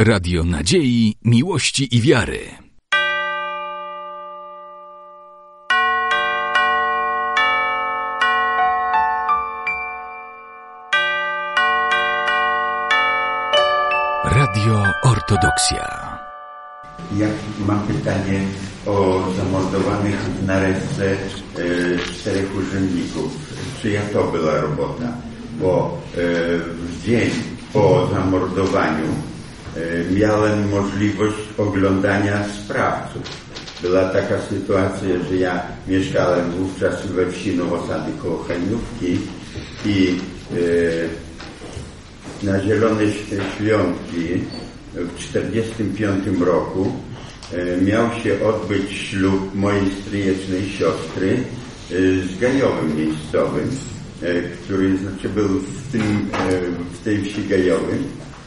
Radio Nadziei, Miłości i Wiary. Radio Ortodoksja. Ja mam pytanie o zamordowanych w Narewce 4 urzędników. Czyja to była robota? Bo w dzień po zamordowaniu miałem możliwość oglądania sprawców. Była taka sytuacja, że ja mieszkałem wówczas we wsi Nowosady koło Hajnówki i na Zielone Świątki w 1945 roku miał się odbyć ślub mojej stryjecznej siostry z Gajowym miejscowym, który był w tej wsi Gajowym.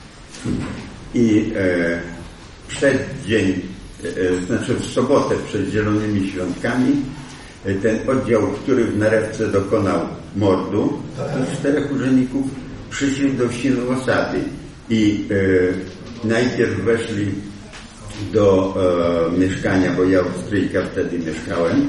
I przed dzień, znaczy w sobotę przed Zielonymi Świątkami ten oddział, który w Narewce dokonał mordu, 4 urzędników przyszli do wsi Nowosady i najpierw weszli do mieszkania, bo ja u stryjka wtedy mieszkałem,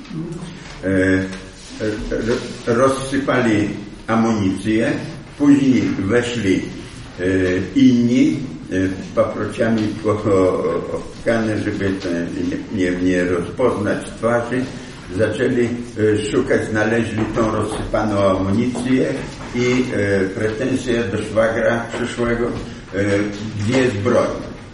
rozsypali amunicję, później weszli inni paprociami obkane, żeby nie rozpoznać twarzy, zaczęli szukać, znaleźli tą rozsypaną amunicję i pretensje do szwagra przyszłego, gdzie jest broń.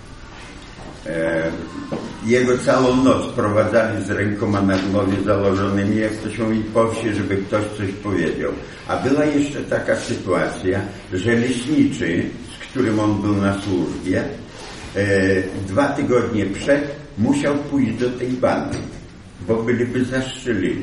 Jego całą noc prowadzali z rękoma na głowie założonymi, jak to się mówi po wsi, żeby ktoś coś powiedział. A była jeszcze taka sytuacja, że leśniczy, z którym on był na służbie, 2 tygodnie przed musiał pójść do tej bandy, bo byliby zastrzelili.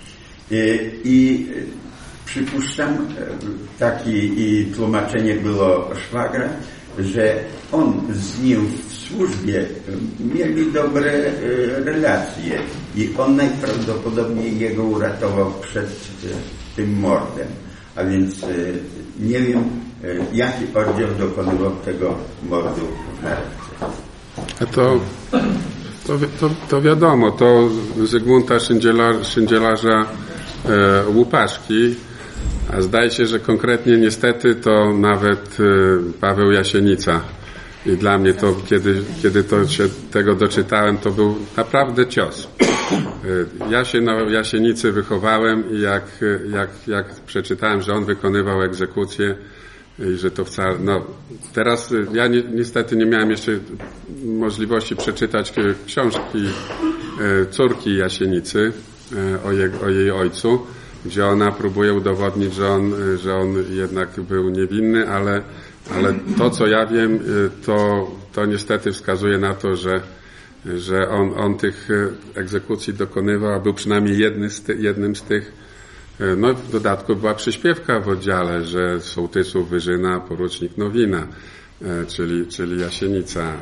I przypuszczam, i tłumaczenie było szwagra, że on z nim w służbie mieli dobre relacje i on najprawdopodobniej jego uratował przed tym mordem. A więc nie wiem, jaki oddział dokonywał tego mordu w Narewce. To wiadomo, to Zygmunta Szyndzielarza Łupaszki, a zdaje się, że konkretnie niestety to nawet Paweł Jasienica. I dla mnie to, kiedy to się tego doczytałem, to był naprawdę cios. Ja się na Jasienicy wychowałem i jak przeczytałem, że on wykonywał egzekucję i że to wcale, teraz ja niestety nie miałem jeszcze możliwości przeczytać książki córki Jasienicy o jej ojcu, gdzie ona próbuje udowodnić, że on jednak był niewinny, ale to, co ja wiem, to niestety wskazuje na to, że on tych egzekucji dokonywał, a był przynajmniej jednym z tych. No w dodatku była przyśpiewka w oddziale, że sołtysów Wyżyna, porucznik Nowina, czyli Jasienica.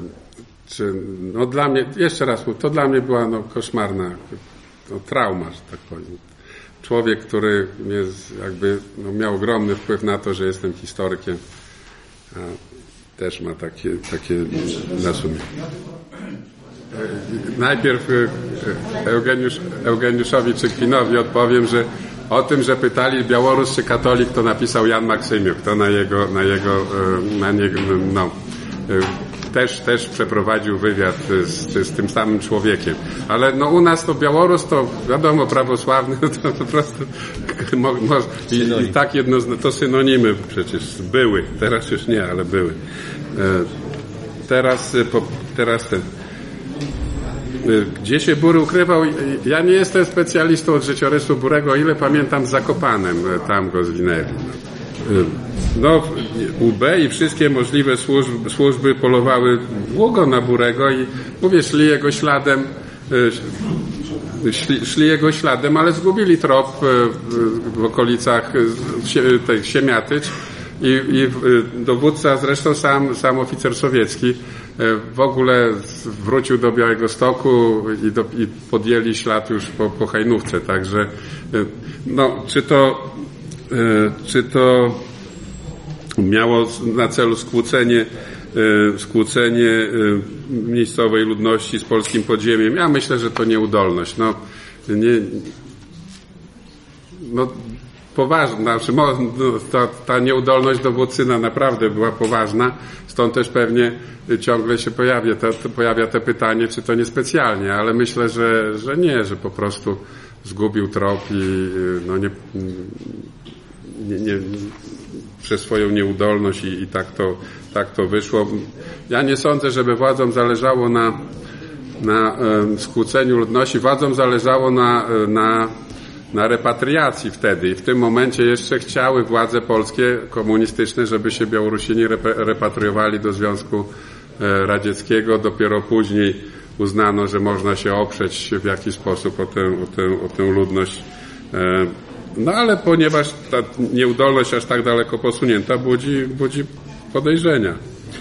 Dla mnie, jeszcze raz mówię, to dla mnie była koszmarna trauma, że tak powiem. Człowiek, który miał ogromny wpływ na to, że jestem historykiem, a też ma takie na sumieniu. Najpierw Eugeniuszowi Czykwinowi odpowiem, że o tym, że pytali Białorus czy katolik, to napisał Jan Maksymiuk, to na niego też przeprowadził wywiad z tym samym człowiekiem. Ale u nas to Białorus to wiadomo prawosławny, to po prostu i tak to synonimy przecież były, teraz już nie, ale były. Teraz ten. Gdzie się Bury ukrywał? Ja nie jestem specjalistą od życiorysu Burego, o ile pamiętam z Zakopanem, tam go zwinęli. UB i wszystkie możliwe służby polowały długo na Burego i mówię, szli jego śladem, ale zgubili trop w okolicach Siemiatycz i dowódca, zresztą sam oficer sowiecki, w ogóle wrócił do Białegostoku i podjęli ślad już po Hajnówce, także czy to miało na celu skłócenie skłócenie miejscowej ludności z polskim podziemiem. Ja myślę, że to nieudolność. Poważna, ta nieudolność dowódcy naprawdę była poważna, stąd też pewnie ciągle się pojawia to pytanie, czy to niespecjalnie, ale myślę, że nie, że po prostu zgubił trop i nie przez swoją nieudolność i tak to wyszło. Ja nie sądzę, żeby władzom zależało na skłóceniu ludności. Władzom zależało na repatriacji wtedy i w tym momencie jeszcze chciały władze polskie, komunistyczne, żeby się Białorusini repatriowali do Związku Radzieckiego. Dopiero później uznano, że można się oprzeć w jakiś sposób o tę ludność. Ale ponieważ ta nieudolność aż tak daleko posunięta budzi podejrzenia.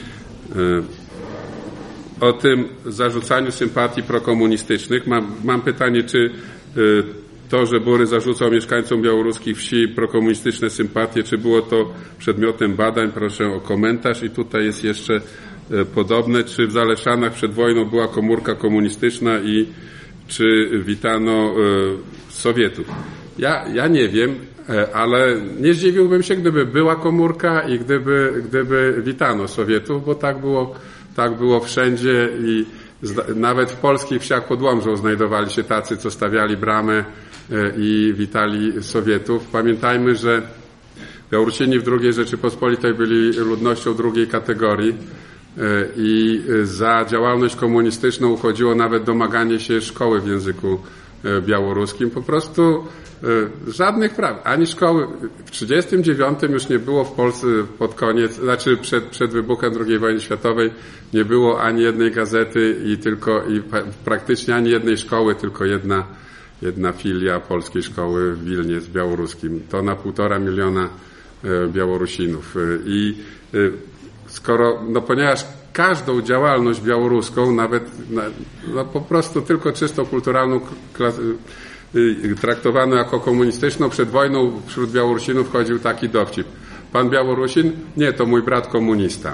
O tym zarzucaniu sympatii prokomunistycznych mam pytanie, czy to, że Bury zarzucał mieszkańcom białoruskich wsi prokomunistyczne sympatie, czy było to przedmiotem badań? Proszę o komentarz. I tutaj jest jeszcze podobne, czy w Zaleszanach przed wojną była komórka komunistyczna i czy witano Sowietów? Ja nie wiem, ale nie zdziwiłbym się, gdyby była komórka i gdyby witano Sowietów, bo tak było wszędzie i nawet w polskich wsiach pod Łomżą znajdowali się tacy, co stawiali bramę i witali Sowietów. Pamiętajmy, że Białorusini w II Rzeczypospolitej byli ludnością drugiej kategorii i za działalność komunistyczną uchodziło nawet domaganie się szkoły w języku białoruskim. Po prostu żadnych praw, ani szkoły. W 1939 już nie było w Polsce pod koniec, znaczy przed wybuchem II wojny światowej nie było ani jednej gazety i praktycznie ani jednej szkoły, tylko jedna filia polskiej szkoły w Wilnie z białoruskim. To na 1,5 miliona Białorusinów. I ponieważ każdą działalność białoruską, nawet po prostu tylko czysto kulturalną, traktowano jako komunistyczną, przed wojną wśród Białorusinów chodził taki dowcip. Pan Białorusin? Nie, to mój brat komunista.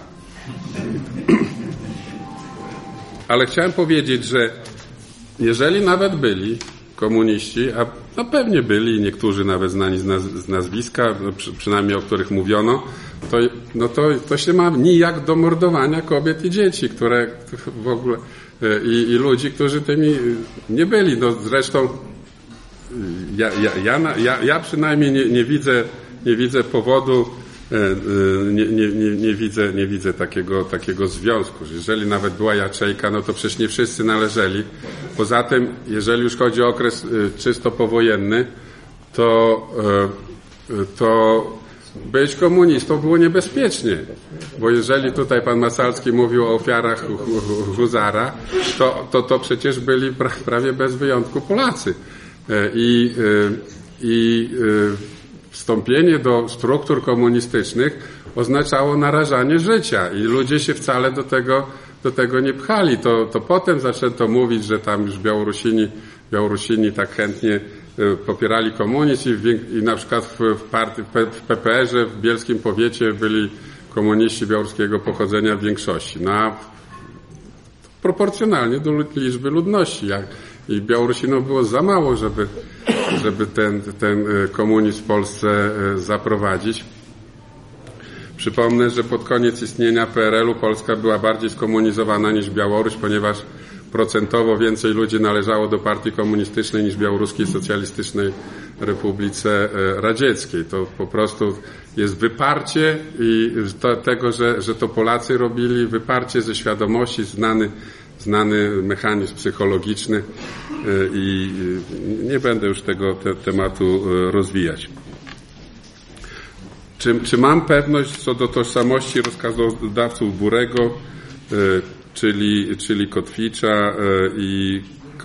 Ale chciałem powiedzieć, że jeżeli nawet byli komuniści, a pewnie byli, niektórzy nawet znani z nazwiska, przynajmniej o których mówiono, to się ma nijak do mordowania kobiet i dzieci, które w ogóle i ludzi, którzy tymi nie byli. Zresztą ja przynajmniej nie widzę powodu, nie widzę takiego związku. Jeżeli nawet była jaczejka, to przecież nie wszyscy należeli. Poza tym, jeżeli już chodzi o okres czysto powojenny, to być komunistą było niebezpiecznie, bo jeżeli tutaj pan Masalski mówił o ofiarach Huzara, to przecież byli prawie bez wyjątku Polacy. I wstąpienie do struktur komunistycznych oznaczało narażanie życia i ludzie się wcale do tego nie pchali. To potem zaczęto mówić, że tam już Białorusini tak chętnie popierali komunizm i na przykład w PPR-ze w bielskim powiecie byli komuniści białoruskiego pochodzenia w większości. Proporcjonalnie do liczby ludności. I Białorusinów było za mało, żeby ten komunizm w Polsce zaprowadzić. Przypomnę, że pod koniec istnienia PRL-u Polska była bardziej skomunizowana niż Białoruś, ponieważ procentowo więcej ludzi należało do partii komunistycznej niż Białoruskiej Socjalistycznej Republice Radzieckiej. To po prostu jest wyparcie tego, że to Polacy robili, wyparcie ze świadomości, znany mechanizm psychologiczny i nie będę już tego tematu rozwijać. Czy mam pewność co do tożsamości rozkazodawców Burego, czyli Kotwicza i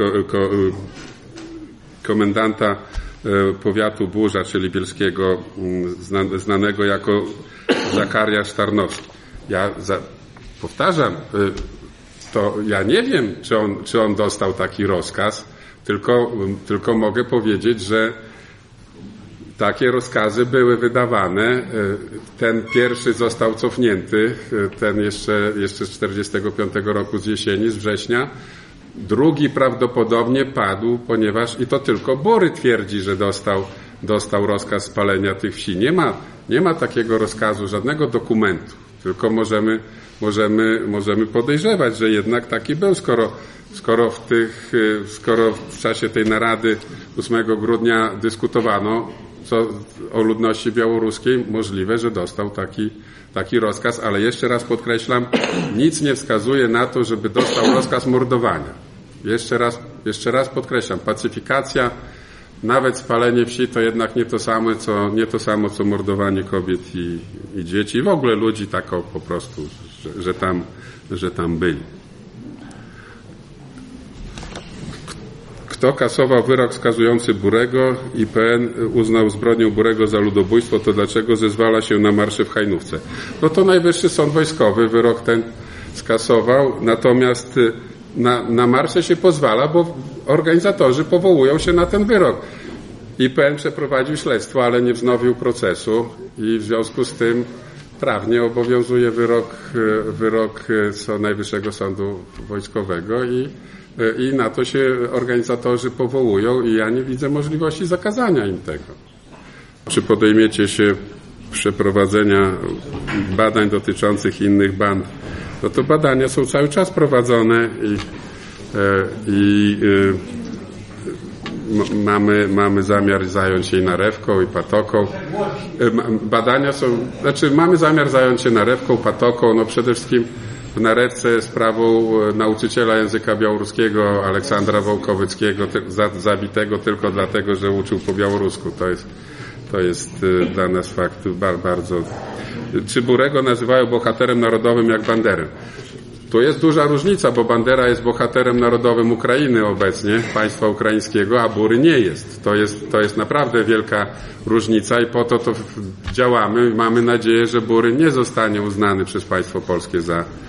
komendanta powiatu Burza, czyli bielskiego, znanego jako Zakariasz Tarnowski. Powtarzam, to ja nie wiem, czy on dostał taki rozkaz, tylko mogę powiedzieć, że Takie rozkazy były wydawane. Ten pierwszy został cofnięty, ten jeszcze z 45 roku z jesieni, z września. Drugi prawdopodobnie padł, ponieważ i to tylko Bury twierdzi, że dostał rozkaz spalenia tych wsi. Nie ma takiego rozkazu, żadnego dokumentu, tylko możemy podejrzewać, że jednak taki był, skoro w czasie tej narady 8 grudnia dyskutowano o ludności białoruskiej, możliwe, że dostał taki rozkaz, ale jeszcze raz podkreślam, nic nie wskazuje na to, żeby dostał rozkaz mordowania. Jeszcze raz podkreślam, pacyfikacja, nawet spalenie wsi to jednak nie to samo co mordowanie kobiet i dzieci, i w ogóle ludzi tak po prostu, że tam byli. Kto kasował wyrok skazujący Burego? IPN uznał zbrodnię Burego za ludobójstwo, to dlaczego zezwala się na marsze w Hajnówce? No to Najwyższy Sąd Wojskowy wyrok ten skasował, natomiast na marsze się pozwala, bo organizatorzy powołują się na ten wyrok. IPN przeprowadził śledztwo, ale nie wznowił procesu i w związku z tym prawnie obowiązuje wyrok Najwyższego Sądu Wojskowego i na to się organizatorzy powołują i ja nie widzę możliwości zakazania im tego. Czy podejmiecie się przeprowadzenia badań dotyczących innych band? No to badania są cały czas prowadzone i mamy zamiar zająć się i Narewką, i Patoką. Mamy zamiar zająć się Narewką, Patoką, no przede wszystkim w Narewce sprawą nauczyciela języka białoruskiego Aleksandra Wołkowyckiego, zabitego tylko dlatego, że uczył po białorusku. To jest dla nas fakt bardzo... Czy Burego nazywają bohaterem narodowym jak Banderę? Tu jest duża różnica, bo Bandera jest bohaterem narodowym Ukrainy obecnie, państwa ukraińskiego, a Bury nie jest. To jest naprawdę wielka różnica i po to działamy. Mamy nadzieję, że Bury nie zostanie uznany przez państwo polskie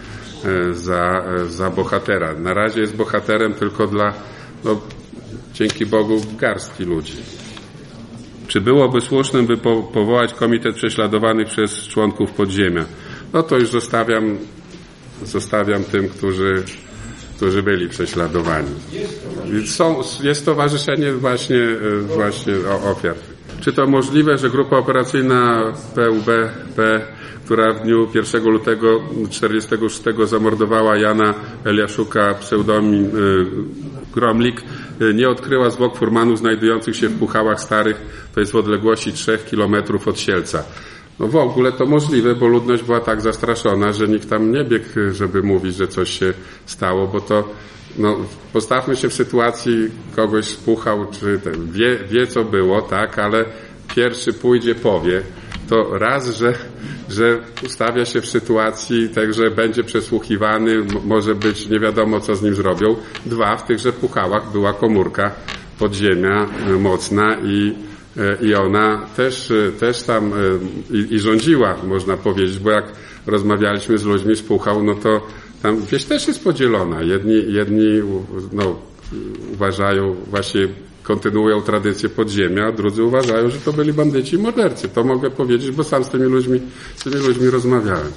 za bohatera. Na razie jest bohaterem tylko dla, dzięki Bogu, garstki ludzi. Czy byłoby słusznym, by powołać komitet prześladowanych przez członków podziemia? No to już zostawiam tym, którzy byli prześladowani. Jest stowarzyszenie właśnie ofiar. Czy to możliwe, że grupa operacyjna PUBP, która w dniu 1 lutego 1946 zamordowała Jana Eliaszuka, pseudonim Gromlik, nie odkryła zwłok furmanów znajdujących się w Puchałach Starych, to jest w odległości 3 kilometrów od Sielca? No w ogóle to możliwe, bo ludność była tak zastraszona, że nikt tam nie biegł, żeby mówić, że coś się stało, bo to, postawmy się w sytuacji kogoś z Puchał, czy wie co było, tak, ale pierwszy pójdzie, powie, to raz, że ustawia się w sytuacji tak, że będzie przesłuchiwany, może być, nie wiadomo co z nim zrobią. 2, w tychże Puchałach była komórka podziemia mocna i ona też tam i rządziła, można powiedzieć, bo jak rozmawialiśmy z ludźmi z Puchał, no to tam wieś też jest podzielona. Jedni uważają, właśnie kontynuują tradycję podziemia, a drudzy uważają, że to byli bandyci i mordercy. To mogę powiedzieć, bo sam z tymi ludźmi rozmawiałem.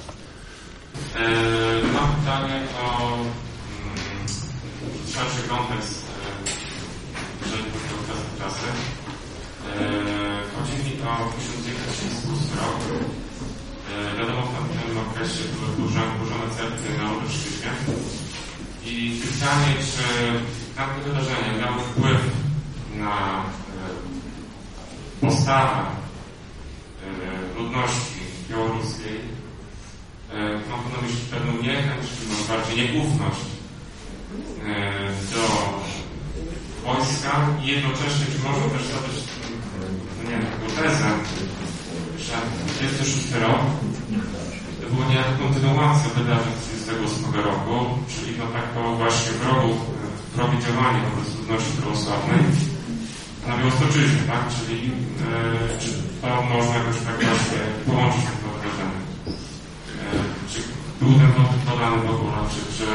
Mam pytanie o szerszy kontekst czasy. Chodzi mi o 1930 rok. Wiadomo, w tym okresie były burzone cerkwy na Lubelszczyźnie. I pytanie, czy tamte wydarzenia miały wpływ na postawę ludności białoruskiej, mam na myśli pewną niechęć, czy może bardziej nieufność do wojska i jednocześnie, czy można też zadać, taką tezę, że 26 rok to było niejako kontynuacja wydarzeń z 1938 roku, czyli taką właśnie wrogie działanie wobec ludności prawosławnej na Białostoczyźnie, tak? Czyli czy to można jakoś tak właśnie połączyć te wydarzenia? Czy był ten motyw podany w ogóle, czy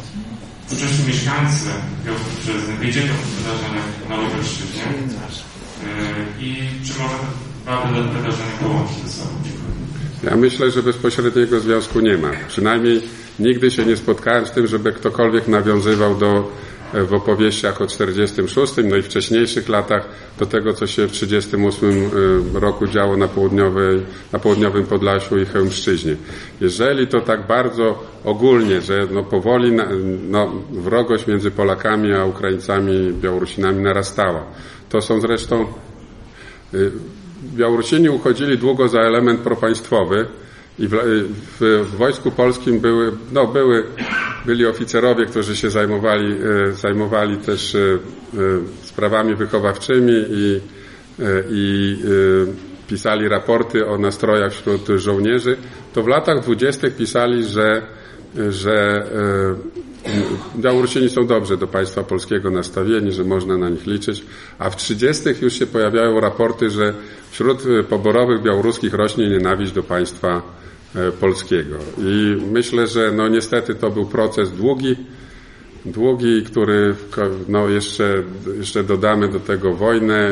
wczesni mieszkańcy Białostoczyzny wiedzieli o tych wydarzeniach na Lubelszczyźnie? I czy można te dwa wydarzenia połączyć ze sobą? Ja myślę, że bezpośredniego związku nie ma. Przynajmniej nigdy się nie spotkałem z tym, żeby ktokolwiek nawiązywał w opowieściach o 46, no i wcześniejszych latach do tego, co się w 38 roku działo na południowym Podlasiu i Chełmszczyźnie. Jeżeli to tak bardzo ogólnie, że powoli wrogość między Polakami a Ukraińcami, Białorusinami narastała. To są zresztą Białorusini uchodzili długo za element propaństwowy i w Wojsku Polskim byli oficerowie, którzy się zajmowali też sprawami wychowawczymi i pisali raporty o nastrojach wśród żołnierzy. To w latach 20. pisali, że Białorusini są dobrze do państwa polskiego nastawieni, że można na nich liczyć, a w 30. już się pojawiają raporty, że wśród poborowych białoruskich rośnie nienawiść do państwa polskiego. I myślę, że niestety to był proces długi, który jeszcze dodamy do tego wojnę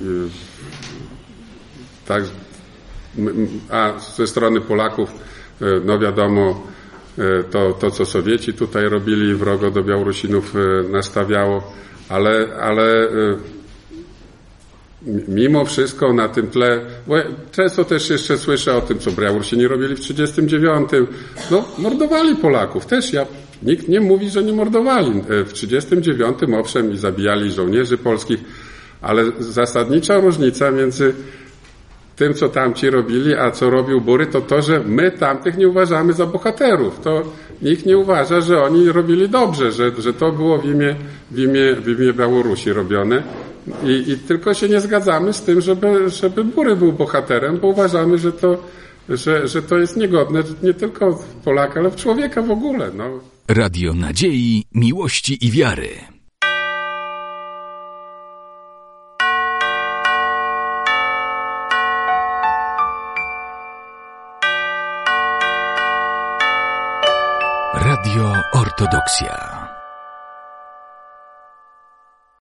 a ze strony Polaków wiadomo, to co Sowieci tutaj robili wrogo do Białorusinów nastawiało, ale mimo wszystko na tym tle, bo często też jeszcze słyszę o tym, co Białorusini robili w 39. Mordowali Polaków. Nikt nie mówi, że nie mordowali. W 39 owszem i zabijali żołnierzy polskich, ale zasadnicza różnica między tym, co tamci robili, a co robił Bury, to, że my tamtych nie uważamy za bohaterów. To nikt nie uważa, że oni robili dobrze, że to było w imię Białorusi robione. I tylko się nie zgadzamy z tym, żeby Bury był bohaterem, bo uważamy, że to jest niegodne nie tylko w Polaka, ale w człowieka w ogóle. Radio Nadziei, Miłości i Wiary. Radio Ortodoksja.